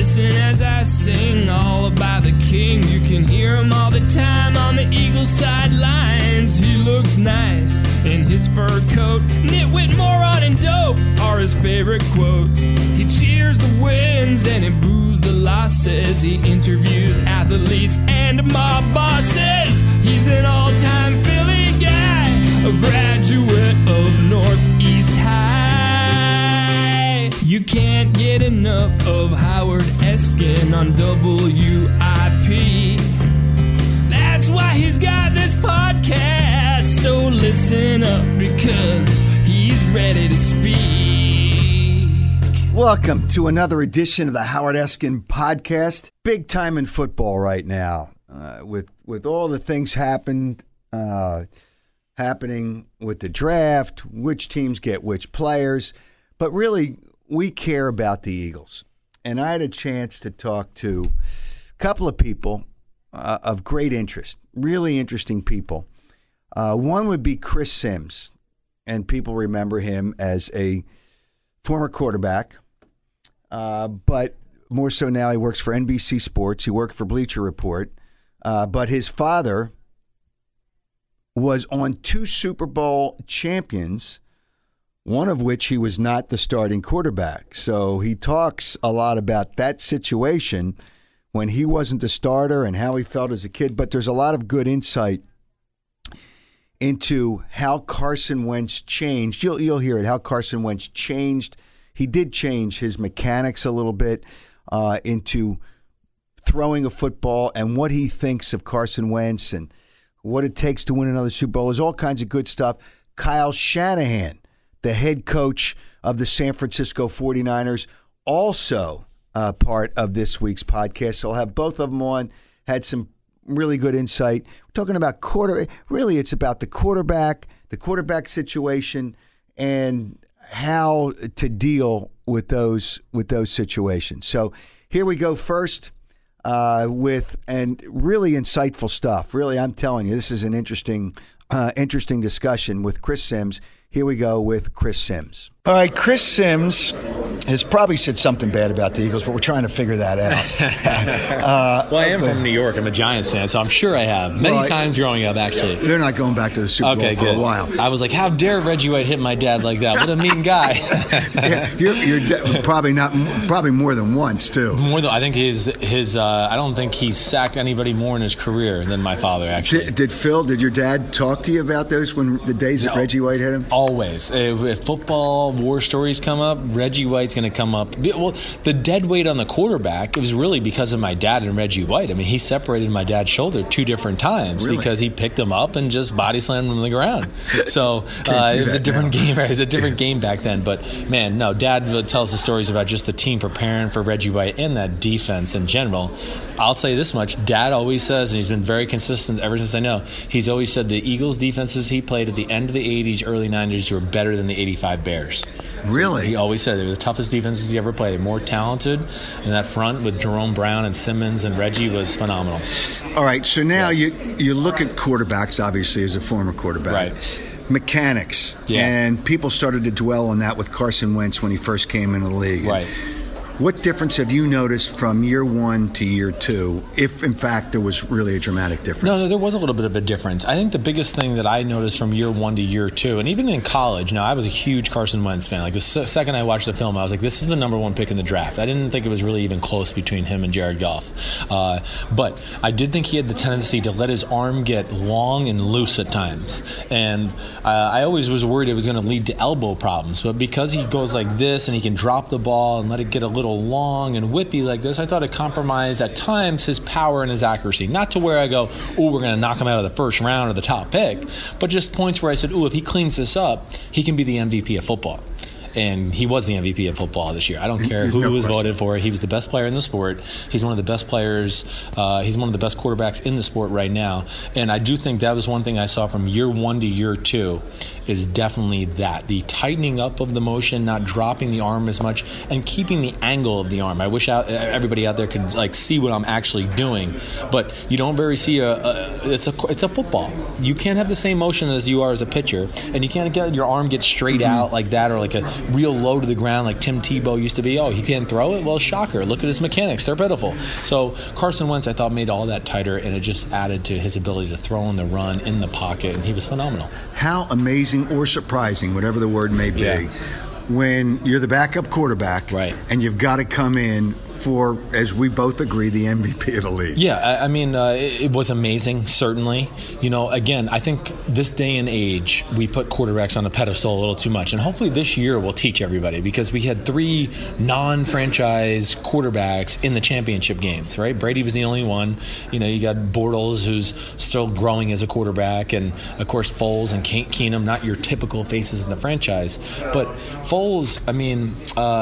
Listen as I sing all about the king. You can hear him all the time on the Eagles sidelines. He looks nice in his fur coat. Nitwit, moron, and dope are his favorite quotes. He cheers the wins and he boos the losses. He interviews athletes and mob bosses. He's an all-time Philly guy, a graduate of Northeast High. You can't get enough of Howard Eskin on WIP. That's why he's got this podcast. So listen up because he's ready to speak. Welcome to another edition of the Howard Eskin podcast. Big time in football right now, with all the things happening with the draft, which teams get which players, but really we care about the Eagles. And I had a chance to talk to a couple of people of great interest, really interesting people. One would be Chris Sims, and people remember him as a former quarterback, but more so now he works for NBC Sports. He worked for Bleacher Report, but his father was on 2 Super Bowl champions, one of which he was not the starting quarterback. So he talks a lot about that situation when he wasn't the starter and how he felt as a kid. But there's a lot of good insight into how Carson Wentz changed. You'll hear it, how Carson Wentz changed. He did change his mechanics a little bit into throwing a football and what he thinks of Carson Wentz and what it takes to win another Super Bowl. There's all kinds of good stuff. Kyle Shanahan, the head coach of the San Francisco 49ers, also part of this week's podcast. So I'll have both of them on. Had some really good insight. We're talking about really it's about the quarterback situation, and how to deal with those situations. So here we go first with really insightful stuff. Really, I'm telling you, this is an interesting discussion with Chris Sims. Here we go with Chris Sims. All right, Chris Sims has probably said something bad about the Eagles, but we're trying to figure that out. Well, I am from New York. I'm a Giants fan, so I'm sure I have. Many times growing up, actually. They're not going back to the Super Bowl for a while. I was like, how dare Reggie White hit my dad like that? What a mean guy. You're probably more than once, too. I think I don't think he's sacked anybody more in his career than my father, actually. Did your dad talk to you about those when the days that Reggie White hit him? Always. If football war stories come up, Reggie White's going to come up. Well, the dead weight on the quarterback, it was really because of my dad and Reggie White. I mean, he separated my dad's shoulder 2 different times because he picked him up and just body slammed him on the ground. So it was a different game. Right? It was a different game back then. But, man, no, Dad tells the stories about just the team preparing for Reggie White and that defense in general. I'll say this much. Dad always says, and he's been very consistent ever since I know, he's always said the Eagles defenses he played at the end of the 80s, early 90s were better than the 85 Bears. Really? So he always said they were the toughest defenses he ever played. More talented, and that front with Jerome Brown and Simmons and Reggie was phenomenal. All right, so now you look at quarterbacks, obviously, as a former quarterback. Right. Mechanics. Yeah. And people started to dwell on that with Carson Wentz when he first came into the league. Right. What difference have you noticed from year 1 to year 2, if in fact there was really a dramatic difference? No, there was a little bit of a difference. I think the biggest thing that I noticed from year 1 to year 2, and even in college, now I was a huge Carson Wentz fan. Like the second I watched the film, I was like, this is the number 1 pick in the draft. I didn't think it was really even close between him and Jared Goff. But I did think he had the tendency to let his arm get long and loose at times. And I always was worried it was going to lead to elbow problems. But because he goes like this and he can drop the ball and let it get a little long and whippy like this, I thought it compromised at times his power and his accuracy. Not to where I go, we're going to knock him out of the first round or the top pick, but just points where I said, if he cleans this up, he can be the MVP of football. And he was the MVP of football this year. I don't care who was voted for. He was the best player in the sport. He's one of the best players. He's one of the best quarterbacks in the sport right now. And I do think that was one thing I saw from year 1 to year 2 is definitely that. The tightening up of the motion, not dropping the arm as much, and keeping the angle of the arm. I wish everybody out there could see what I'm actually doing. But you don't very see it's a football. You can't have the same motion as you are as a pitcher, and you can't get your arm get straight out like that, or like a real low to the ground like Tim Tebow used to be. Oh, he can't throw it? Well, shocker. Look at his mechanics. They're pitiful. So Carson Wentz, I thought, made all that tighter, and it just added to his ability to throw on the run, in the pocket, and he was phenomenal. How amazing or surprising, whatever the word may be, when you're the backup quarterback, right, and you've got to come in for, as we both agree, the MVP of the league. Yeah, I mean, it was amazing, certainly. Again, I think this day and age, we put quarterbacks on a pedestal a little too much. And hopefully this year will teach everybody, because we had 3 non-franchise quarterbacks in the championship games, right? Brady was the only one. You got Bortles, who's still growing as a quarterback, and, of course, Foles and Keenum, not your typical faces in the franchise. But Foles, I mean,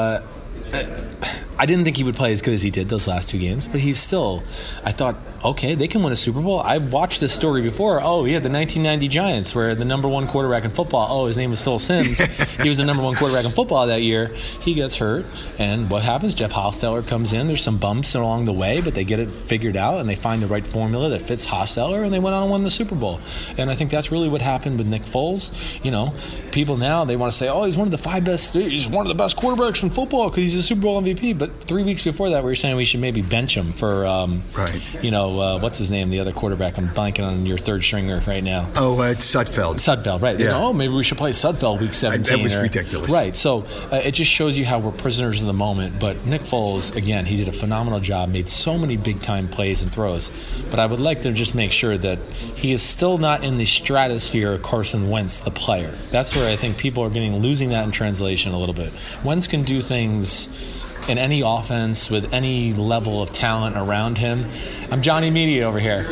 I didn't think he would play as good as he did those last 2 games, but he's still, I thought, okay, they can win a Super Bowl. I've watched this story before. Oh, yeah, the 1990 Giants, where the number 1 quarterback in football, his name was Phil Simms. He was the number 1 quarterback in football that year. He gets hurt, and what happens? Jeff Hostetler comes in. There's some bumps along the way, but they get it figured out, and they find the right formula that fits Hostetler, and they went on and won the Super Bowl. And I think that's really what happened with Nick Foles. People now, they want to say, he's one of the best quarterbacks in football because he's a Super Bowl MVP. But 3 weeks before that, we were saying we should maybe bench him for, what's his name, the other quarterback? I'm blanking on your third stringer right now. It's Sudfeld. Sudfeld, right. Yeah. Maybe we should play Sudfeld week 17. That was ridiculous. Right. So it just shows you how we're prisoners of the moment. But Nick Foles, again, he did a phenomenal job, made so many big-time plays and throws. But I would like to just make sure that he is still not in the stratosphere of Carson Wentz, the player. That's where I think people are losing that in translation a little bit. Wentz can do things in any offense with any level of talent around him. I'm Johnny Media over here.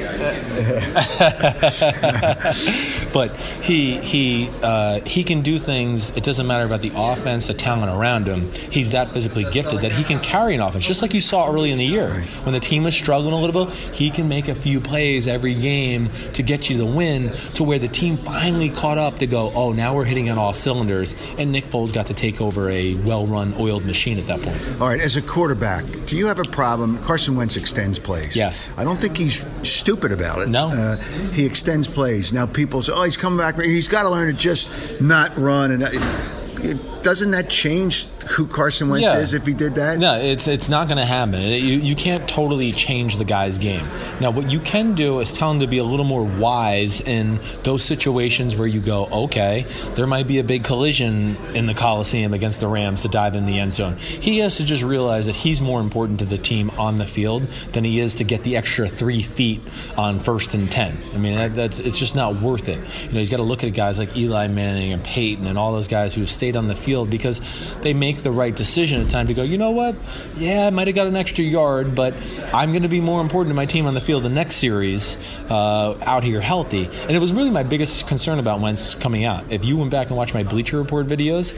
But he can do things. It doesn't matter about the offense, the talent around him. He's that physically gifted that he can carry an offense, just like you saw early in the year. When the team was struggling a little bit, he can make a few plays every game to get you the win, to where the team finally caught up to go, now we're hitting on all cylinders. And Nick Foles got to take over a well-run, oiled machine at that point. All right, as a quarterback, do you have a problem? Carson Wentz extends plays. Yes. I don't think he's stupid about it. No. He extends plays. Now people say, he's coming back. He's got to learn to just not run. And doesn't that change who Carson Wentz is if he did that? No, it's not going to happen. You can't totally change the guy's game. Now, what you can do is tell him to be a little more wise in those situations where you go, okay, there might be a big collision in the Coliseum against the Rams to dive in the end zone. He has to just realize that he's more important to the team on the field than he is to get the extra 3 feet on 1st and 10. I mean, it's just not worth it. He's got to look at guys like Eli Manning and Peyton and all those guys who have stayed on the field because they make the right decision at time to go, you know what? Yeah, I might have got an extra yard, but I'm going to be more important to my team on the field the next series out here healthy. And it was really my biggest concern about Wentz coming out. If you went back and watched my Bleacher Report videos,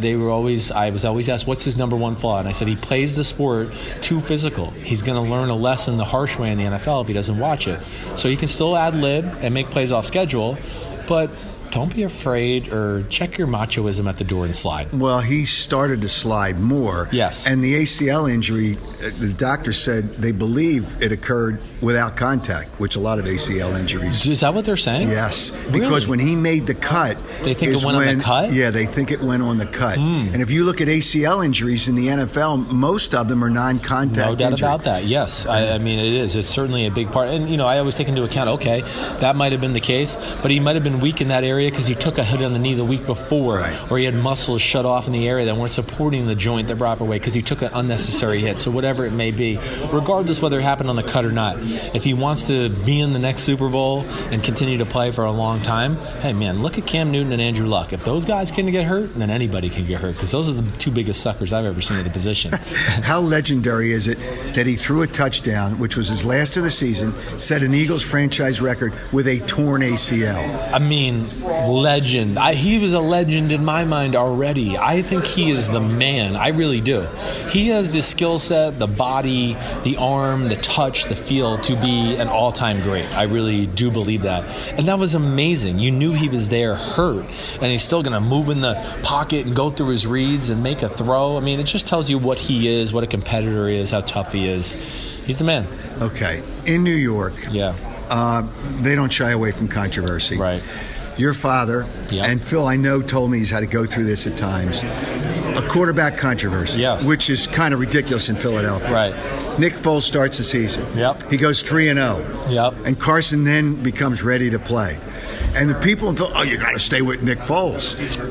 I was always asked, what's his number 1 flaw? And I said, he plays the sport too physical. He's going to learn a lesson the harsh way in the NFL if he doesn't watch it. So he can still ad-lib and make plays off schedule, but don't be afraid, or check your machoism at the door and slide. Well, he started to slide more. Yes. And the ACL injury, the doctor said they believe it occurred without contact, which a lot of ACL injuries. Is that what they're saying? Yes. Really? Because when he made the cut. They think it went on the cut? Yeah, they think it went on the cut. And if you look at ACL injuries in the NFL, most of them are non-contact No doubt injury. about that, yes. I mean, it is. It's certainly a big part. And, I always take into account, okay, that might have been the case, but he might have been weak in that area because he took a hit on the knee the week before, right, or he had muscles shut off in the area that weren't supporting the joint the proper way because he took an unnecessary hit. So whatever it may be, regardless whether it happened on the cut or not, if he wants to be in the next Super Bowl and continue to play for a long time, hey, man, look at Cam Newton and Andrew Luck. If those guys can get hurt, then anybody can get hurt because those are the 2 biggest suckers I've ever seen at the position. How legendary is it that he threw a touchdown, which was his last of the season, set an Eagles franchise record with a torn ACL? I mean, legend. He was a legend in my mind already. I think he is the man. I really do. He has the skill set, the body, the arm, the touch, the feel to be an all-time great. I really do believe that. And that was amazing. You knew he was there hurt, and he's still going to move in the pocket and go through his reads and make a throw. I mean, it just tells you what he is, what a competitor he is, how tough he is. He's the man. Okay. In New York, yeah, they don't shy away from controversy. Right. your father, Yep. and Phil, I know, told me he's had to go through this at times. A quarterback controversy, Yes. which is kind of ridiculous in Philadelphia. Right. Nick Foles starts the season. Yep. He goes 3-0. Yep. And Carson then becomes ready to play. And the people in Phil, you got to stay with Nick Foles.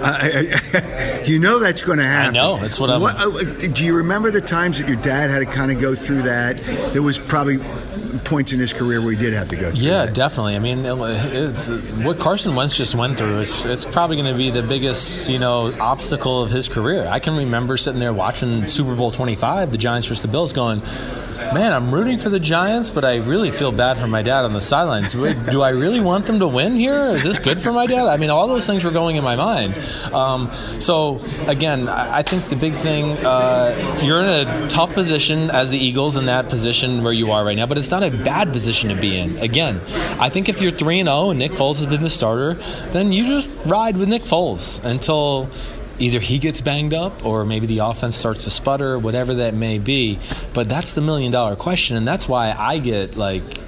You know that's going to happen. I know. That's what I'm... Do you remember the times that your dad had to kind of go through that? There was probably points in his career where he did have to go through that. Definitely. I mean, what Carson Wentz just went through it's probably going to be the biggest, obstacle of his career. I can remember sitting there watching Super Bowl 25, the Giants versus the Bills, going, man, I'm rooting for the Giants, but I really feel bad for my dad on the sidelines. Do I really want them to win here? Is this good for my dad? I mean, all those things were going in my mind. So, again, I think the big thing, you're in a tough position as the Eagles in that position where you are right now, but it's not a bad position to be in. Again, I think if you're 3-0 and Nick Foles has been the starter, then you just ride with Nick Foles until either he gets banged up or maybe the offense starts to sputter, whatever that may be. But that's the million-dollar question, and that's why I get,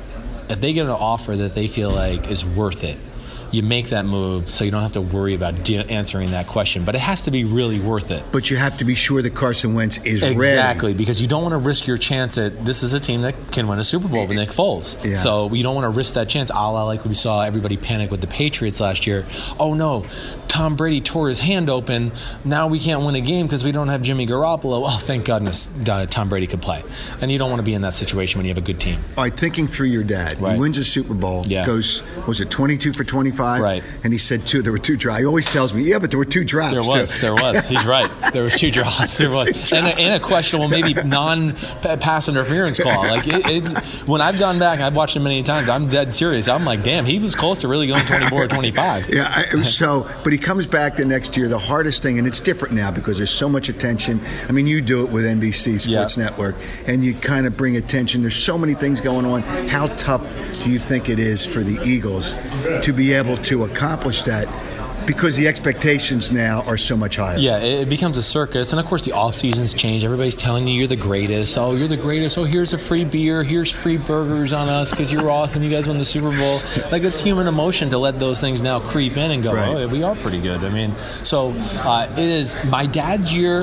if they get an offer that they feel like is worth it, you make that move so you don't have to worry about answering that question. But it has to be really worth it. But you have to be sure that Carson Wentz is ready. Exactly, because you don't want to risk your chance at this is a team that can win a Super Bowl with Nick Foles. Yeah. So you don't want to risk that chance, a la like we saw everybody panic with the Patriots last year. Oh, no, Tom Brady tore his hand open. Now we can't win a game because we don't have Jimmy Garoppolo. Oh, thank goodness Tom Brady could play. And you don't want to be in that situation when you have a good team. All right, thinking through your dad. Right. He wins a Super Bowl, goes, was it 22 for 25? Right. And he said there were 2 drops. He always tells me, but there were 2 drops. There was. He's right. There was 2 drops. There was. And a questionable, maybe non-pass interference call. It's when I've gone back, I've watched him many times, I'm dead serious. I'm like, damn, he was close to really going 24 or 25. Yeah, but he comes back the next year. The hardest thing, and it's different now because there's so much attention. I mean, you do it with NBC Sports Network, and you kind of bring attention. There's so many things going on. How tough do you think it is for the Eagles to be able to accomplish that? Because the expectations now are so much higher. Yeah, it becomes a circus. And, of course, the off-seasons change. Everybody's telling you you're the greatest. Oh, you're the greatest. Oh, here's a free beer. Here's free burgers on us because you're awesome. You guys won the Super Bowl. It's human emotion to let those things now creep in and go, oh, we are pretty good. I mean, so it is my dad's year.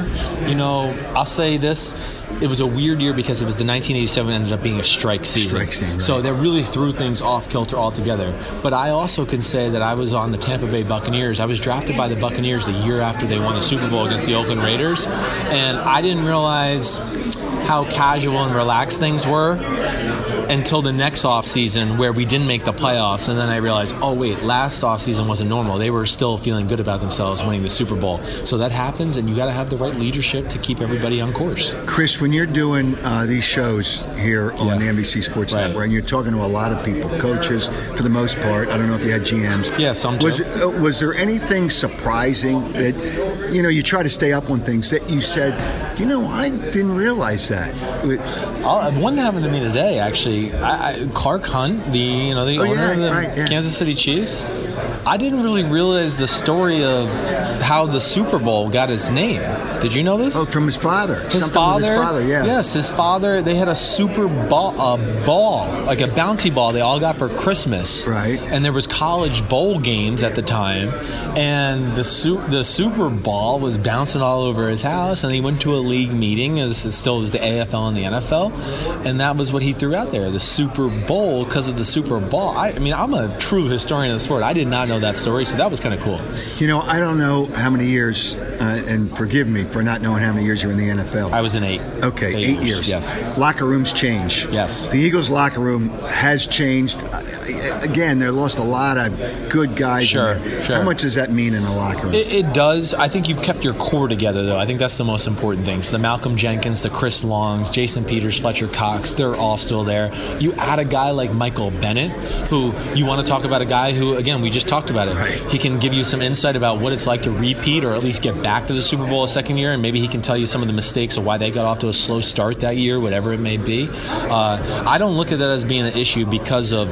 I'll say this. It was a weird year because it was the 1987 ended up being a strike season. Right. So that really threw things off kilter altogether. But I also can say that I was on the Tampa Bay Buccaneers. I was drafted by the Buccaneers the year after they won the Super Bowl against the Oakland Raiders. And I didn't realize how casual and relaxed things were until the next offseason where we didn't make the playoffs. And then I realized, oh, wait, last offseason wasn't normal. They were still feeling good about themselves winning the Super Bowl. So that happens, and you got to have the right leadership to keep everybody on course. Chris, when you're doing these shows here on the NBC Sports Network, and you're talking to a lot of people, coaches for the most part, I don't know if you had GMs. Yeah, some too. Was there anything surprising that, you try to stay up on things that you said, I didn't realize that? One happened to me today, actually. Clark Hunt, the owner of the Kansas City Chiefs, I didn't really realize the story of how the Super Bowl got its name. Did you know this? Oh, from his father. His father, Yes, his father. They had a Super Ball, like a bouncy ball they all got for Christmas. Right. And there was college bowl games at the time, and the Super Ball was bouncing all over his house, and he went to a league meeting. It still was the AFL and the NFL, and that was what he threw out there, the Super Bowl, because of the Super Ball. I mean, I'm a true historian of the sport. I did not know that story, so that was kind of cool. I don't know how many years, and forgive me for not knowing how many years you're in the NFL. I was in 8. Okay, 8 years. Yes. Locker rooms change. Yes. The Eagles' locker room has changed. Again, they lost a lot of good guys. Sure. How much does that mean in a locker room? It does. I think you've kept your core together, though. I think that's the most important thing. So the Malcolm Jenkins, the Chris Longs, Jason Peters, Fletcher Cox, they're all still there. You add a guy like Michael Bennett, who you want to talk about a guy who, again, we just talked about it. Right. He can give you some insight about what it's like to repeat or at least get back to the Super Bowl a second year, and maybe he can tell you some of the mistakes of why they got off to a slow start that year, whatever it may be. I don't look at that as being an issue because of not only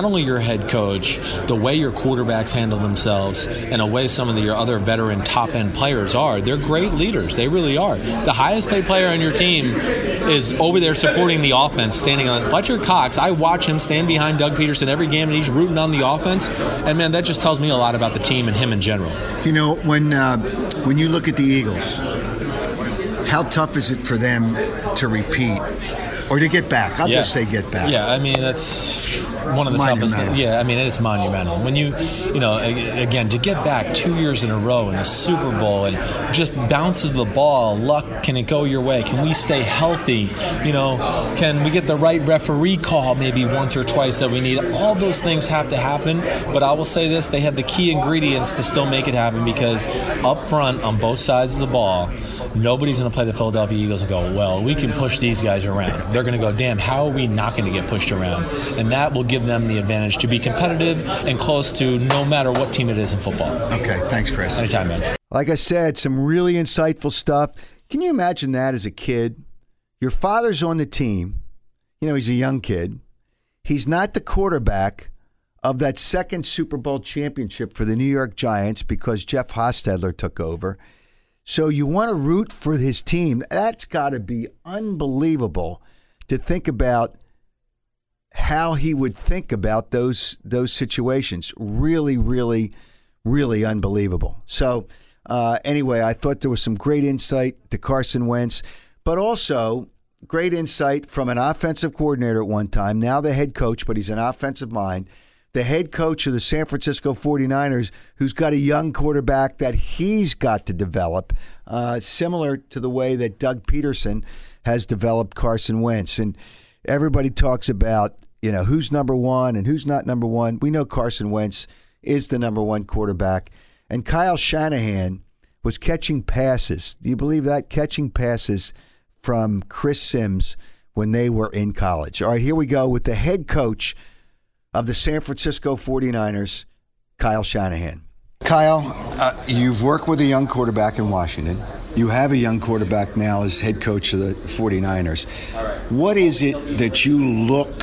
only your head coach, the way your quarterbacks handle themselves, and the way some of your other veteran top-end players are, they're great leaders. They really are. The highest paid player on your team is over there supporting the offense, standing on it. Fletcher Cox, I watch him stand behind Doug Peterson every game, and he's rooting on the offense. And, man, that just tells me a lot about the team and him in general. You know, when you look at the Eagles, how tough is it for them to repeat or to get back? I'll just say get back. Yeah, I mean, that's one of the toughest things. Yeah, I mean, it's monumental. When you know, again, to get back 2 years in a row in the Super Bowl and just bounces the ball, luck, can it go your way? Can we stay healthy? You know, can we get the right referee call maybe once or twice that we need? All those things have to happen, but I will say this, they have the key ingredients to still make it happen, because up front on both sides of the ball, nobody's going to play the Philadelphia Eagles and go, well, we can push these guys around. They're going to go, damn, how are we not going to get pushed around? And that will give them the advantage to be competitive and close to no matter what team it is in football. Okay, thanks, Chris. Anytime, man. Like I said, some really insightful stuff. Can you imagine that as a kid? Your father's on the team. You know, he's a young kid. He's not the quarterback of that second Super Bowl championship for the New York Giants because Jeff Hostetler took over. So you want to root for his team. That's got to be unbelievable to think about how he would think about those situations. Really, really, really unbelievable. So anyway, I thought there was some great insight to Carson Wentz, but also great insight from an offensive coordinator at one time, now the head coach, but he's an offensive mind, the head coach of the San Francisco 49ers, who's got a young quarterback that he's got to develop, similar to the way that Doug Peterson has developed Carson Wentz. And everybody talks about, you know, who's number one and who's not number one. We know Carson Wentz is the number one quarterback. And Kyle Shanahan was catching passes. Do you believe that? Catching passes from Chris Sims when they were in college. All right, here we go with the head coach of the San Francisco 49ers, Kyle Shanahan. Kyle, you've worked with a young quarterback in Washington. You have a young quarterback now as head coach of the 49ers. What is it that you look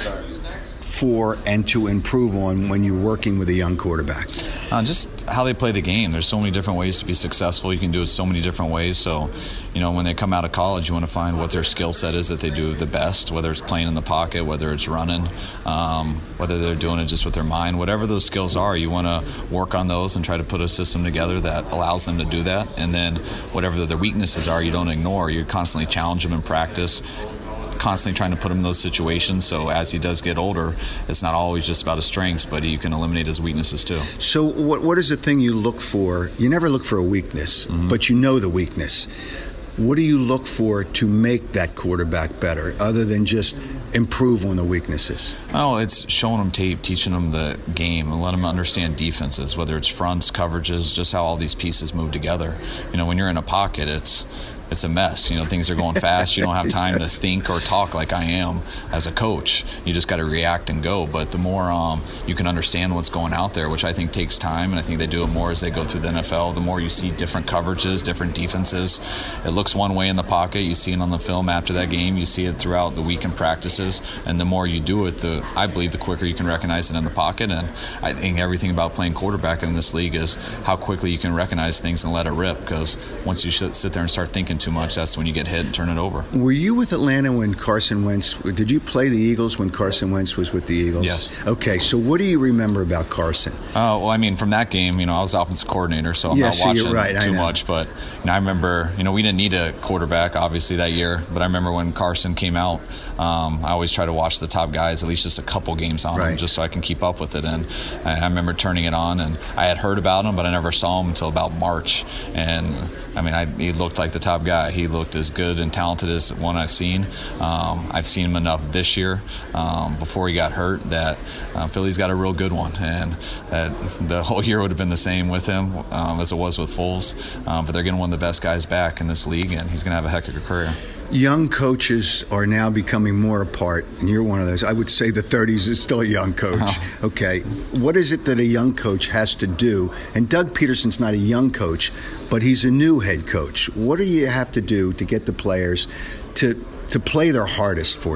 for and to improve on when you're working with a young quarterback? Just how they play the game. There's so many different ways to be successful. You can do it so many different ways. So, you know, when they come out of college, you want to find what their skill set is that they do the best, whether it's playing in the pocket, whether it's running, whether they're doing it just with their mind. Whatever those skills are, you want to work on those and try to put a system together that allows them to do that. And then whatever their weaknesses are, you don't ignore. You constantly challenge them in practice, constantly trying to put him in those situations, so as he does get older, it's not always just about his strengths, but you can eliminate his weaknesses too. So what is the thing you look for? You never look for a weakness, but you know the weakness. What do you look for to make that quarterback better, other than just improve on the weaknesses? Oh, it's showing them tape, teaching them the game, and letting them understand defenses, whether it's fronts, coverages, just how all these pieces move together. You know, when you're in a pocket, it's a mess. You know, things are going fast. You don't have time to think or talk like I am as a coach. You just got to react and go. But the more you can understand what's going out there, which I think takes time, and I think they do it more as they go through the NFL, the more you see different coverages, different defenses. It looks one way in the pocket. You see it on the film after that game. You see it throughout the week in practices. And the more you do it, I believe the quicker you can recognize it in the pocket. And I think everything about playing quarterback in this league is how quickly you can recognize things and let it rip. Because once you sit there and start thinking too much, that's when you get hit and turn it over. Were you with Atlanta when Carson Wentz, did you play the Eagles when Carson Wentz was with the Eagles? Yes. Okay, so what do you remember about Carson? Well, I mean, from that game, you know, I was offensive coordinator, so I'm not watching too much, but you know, I remember, you know, we didn't need a quarterback, obviously, that year, but I remember when Carson came out, I always try to watch the top guys, at least just a couple games on him, just so I can keep up with it, and I remember turning it on, and I had heard about him, but I never saw him until about March, and I mean, he looked like the top guy. He looked as good and talented as one I've seen. I've seen him enough this year before he got hurt that Philly's got a real good one, and that the whole year would have been the same with him as it was with Foles. But they're getting one of the best guys back in this league, and he's going to have a heck of a career. Young coaches are now becoming more apart, and you're one of those. I would say the 30s is still a young coach. Okay. What is it that a young coach has to do? And Doug Peterson's not a young coach, but he's a new head coach. What do you have to do to get the players to play their hardest for you?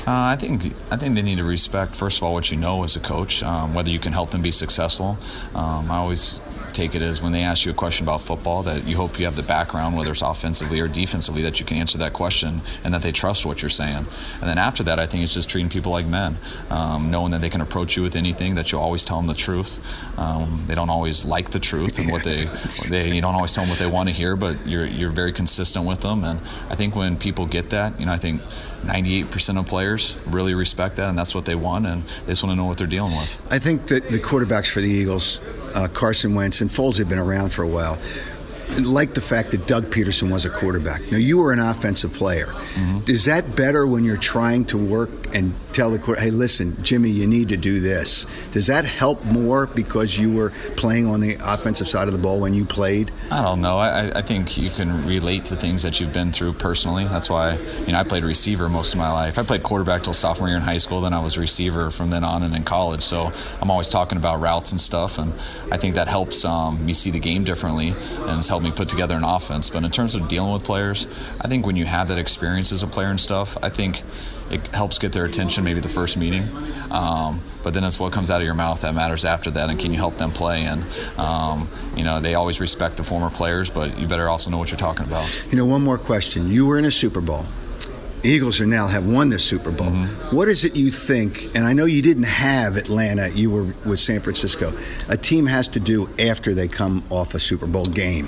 I think they need to respect, first of all, what you know as a coach, whether you can help them be successful. I always take it as when they ask you a question about football that you hope you have the background, whether it's offensively or defensively, that you can answer that question and that they trust what you're saying. And then after that, I think it's just treating people like men, knowing that they can approach you with anything, that you'll always tell them the truth. They don't always like the truth and what you don't always tell them what they want to hear, but you're very consistent with them. And I think when people get that, I think 98% of players really respect that, and that's what they want, and they just want to know what they're dealing with. I think that the quarterbacks for the Eagles, Carson Wentz and Foles, have been around for a while, like the fact that Doug Peterson was a quarterback. Now, you were an offensive player. Mm-hmm. Is that better when you're trying to work and tell the quarterback, hey, listen, Jimmy, you need to do this? Does that help more because you were playing on the offensive side of the ball when you played? I don't know. I think you can relate to things that you've been through personally. That's why, I played receiver most of my life. I played quarterback till sophomore year in high school, then I was receiver from then on and in college. So I'm always talking about routes and stuff, and I think that helps me see the game differently, and it's helped me put together an offense. But in terms of dealing with players, I think when you have that experience as a player and stuff, I think it helps get their attention maybe the first meeting. But then it's what comes out of your mouth that matters after that, and can you help them play? And, they always respect the former players, but you better also know what you're talking about. One more question. You were in a Super Bowl. The Eagles have won the Super Bowl. Mm-hmm. What is it you think, and I know you didn't have Atlanta, you were with San Francisco, a team has to do after they come off a Super Bowl game?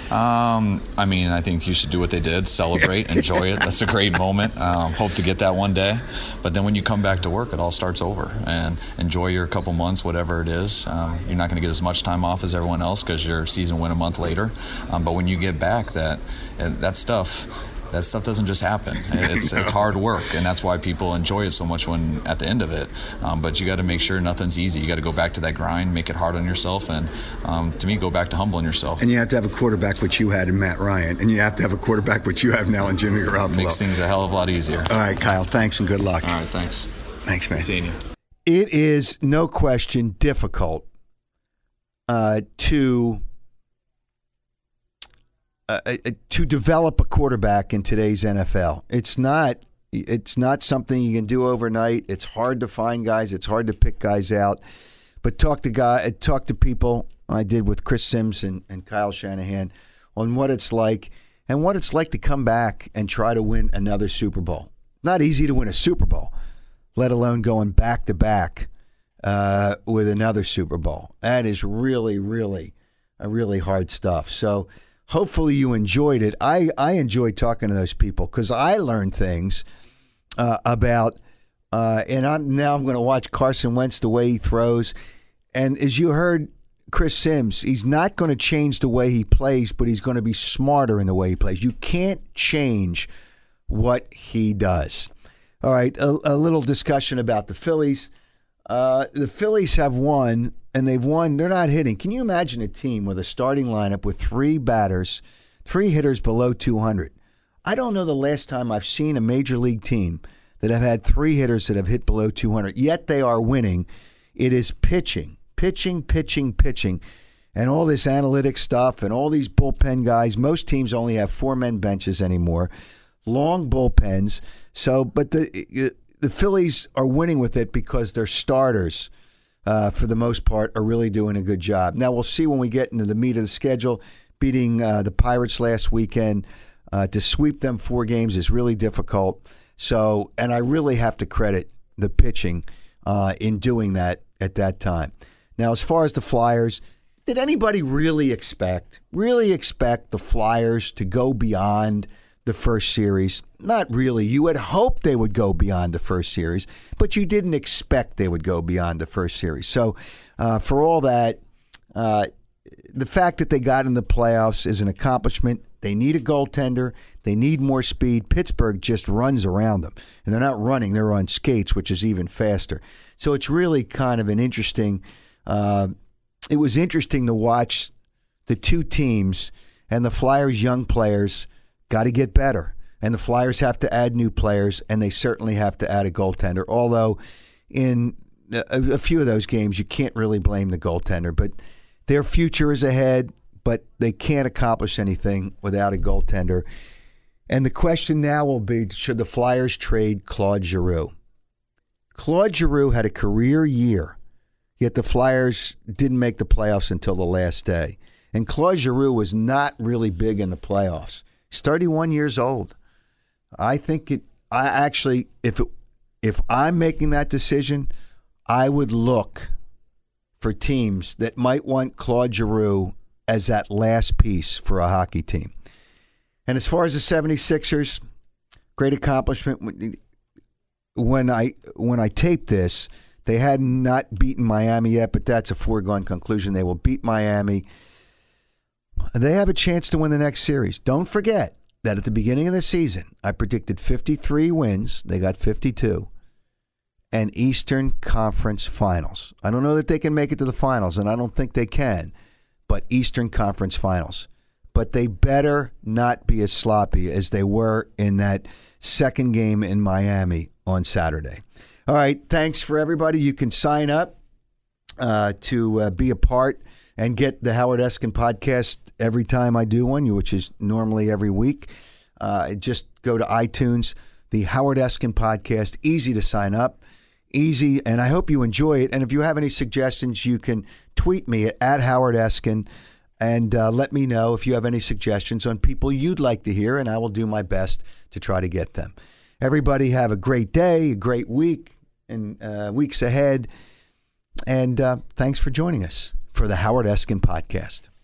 I think you should do what they did, celebrate, enjoy it. That's a great moment. Hope to get that one day. But then when you come back to work, it all starts over. And enjoy your couple months, whatever it is. You're not going to get as much time off as everyone else because your season went a month later. But when you get back, that stuff doesn't just happen. It's hard work, and that's why people enjoy it so much when at the end of it. But you got to make sure nothing's easy. You got to go back to that grind, make it hard on yourself, and to me, go back to humbling yourself. And you have to have a quarterback which you had in Matt Ryan, and you have to have a quarterback which you have now in Jimmy Garoppolo. Makes things a hell of a lot easier. All right, Kyle, thanks and good luck. All right, thanks. Thanks, man. Seeing you. It is no question difficult to develop a quarterback in today's NFL. It's not something you can do overnight. It's hard to find guys. It's hard to pick guys out. But talk to people. I did with Chris Sims and Kyle Shanahan on what it's like and what it's like to come back and try to win another Super Bowl. Not easy to win a Super Bowl, let alone going back to back with another Super Bowl. That is really, really, really hard stuff. So hopefully you enjoyed it. I enjoyed talking to those people because I learned things about, and I'm going to watch Carson Wentz the way he throws. And as you heard Chris Sims, he's not going to change the way he plays, but he's going to be smarter in the way he plays. You can't change what he does. All right, a little discussion about the Phillies. The Phillies have won. And they've won. They're not hitting. Can you imagine a team with a starting lineup with three hitters below 200? I don't know the last time I've seen a major league team that have had three hitters that have hit below 200. Yet they are winning. It is pitching, and all this analytic stuff and all these bullpen guys. Most teams only have 4-man benches anymore, long bullpens. So, but the Phillies are winning with it because their starters, for the most part, are really doing a good job. Now, we'll see when we get into the meat of the schedule. Beating the Pirates last weekend, to sweep them 4 games is really difficult. So, and I really have to credit the pitching in doing that at that time. Now, as far as the Flyers, did anybody really expect the Flyers to go beyond the first series? Not really. You had hoped they would go beyond the first series, but you didn't expect they would go beyond the first series. So for all that, the fact that they got in the playoffs is an accomplishment. They need a goaltender. They need more speed. Pittsburgh just runs around them. And they're not running. They're on skates, which is even faster. So it's really kind of an interesting it was interesting to watch the two teams and the Flyers' young players got to get better. And the Flyers have to add new players, and they certainly have to add a goaltender. Although in a few of those games, you can't really blame the goaltender. But their future is ahead, but they can't accomplish anything without a goaltender. And the question now will be, should the Flyers trade Claude Giroux? Claude Giroux had a career year, yet the Flyers didn't make the playoffs until the last day. And Claude Giroux was not really big in the playoffs. He's 31 years old. I think if I'm making that decision, I would look for teams that might want Claude Giroux as that last piece for a hockey team. And as far as the 76ers, great accomplishment. When I taped this, they had not beaten Miami yet, but that's a foregone conclusion. They will beat Miami. They have a chance to win the next series. Don't forget that at the beginning of the season, I predicted 53 wins. They got 52. And Eastern Conference Finals. I don't know that they can make it to the finals, and I don't think they can, but Eastern Conference Finals. But they better not be as sloppy as they were in that second game in Miami on Saturday. All right, thanks for everybody. You can sign up to be a part and get the Howard Eskin podcast every time I do one, which is normally every week. Just go to iTunes, the Howard Eskin podcast. Easy to sign up. Easy, and I hope you enjoy it. And if you have any suggestions, you can tweet me at Howard Eskin and let me know if you have any suggestions on people you'd like to hear, and I will do my best to try to get them. Everybody have a great day, a great week, and weeks ahead. And thanks for joining us for the Howard Eskin podcast.